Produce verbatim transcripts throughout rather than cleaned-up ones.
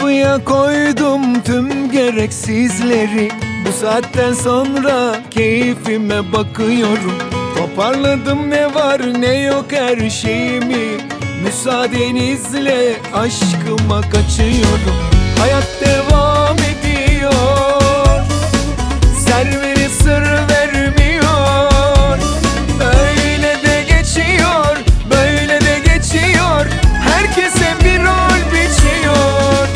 Kapıya koydum tüm gereksizleri. Bu saatten sonra keyfime bakıyorum. Toparladım ne var ne yok her şeyimi. Müsaadenizle aşkıma kaçıyorum. Hayat devam ediyor, ser verip sır vermiyor. Böyle de geçiyor, böyle de geçiyor. Herkese bir rol biçiyor.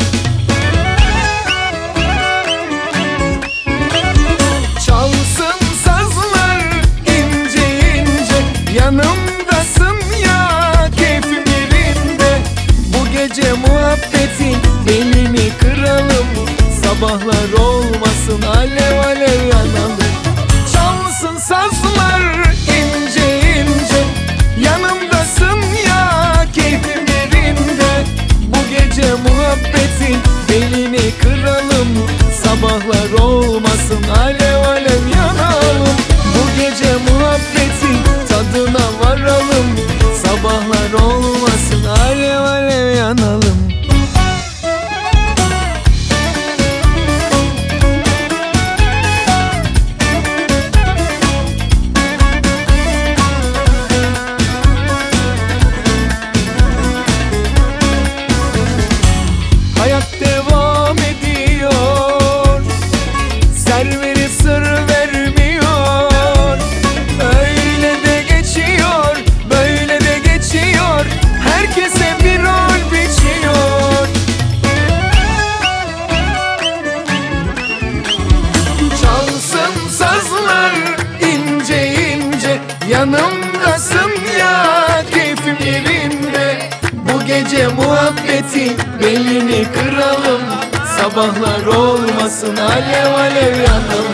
Çalsın sazlar ince ince, yanımdasın ya keyfim yerinde. Bu gece muhabbetin belini kıralım, sabahlar olmasın alev alev yanalım. Çalsın sazlar ince ince, yanımdasın ya keyfim yerinde. Bu gece muhabbetin belini kıralım, sabahlar olmasın alev alev yanalım. Bu gece muhabbetin tadına varalım, sabahlar olmasın alev alev yanalım. Hayat devam ediyor, ser verip sır vermiyor. Öyle de geçiyor, böyle de geçiyor. Herkese bir rol biçiyor. Çalsın sazlar ince ince, yanımdasın ya keyfim yerinde. Bu gece muhabbetin belini kıralım, sabahlar olmasın alev alev yanalım.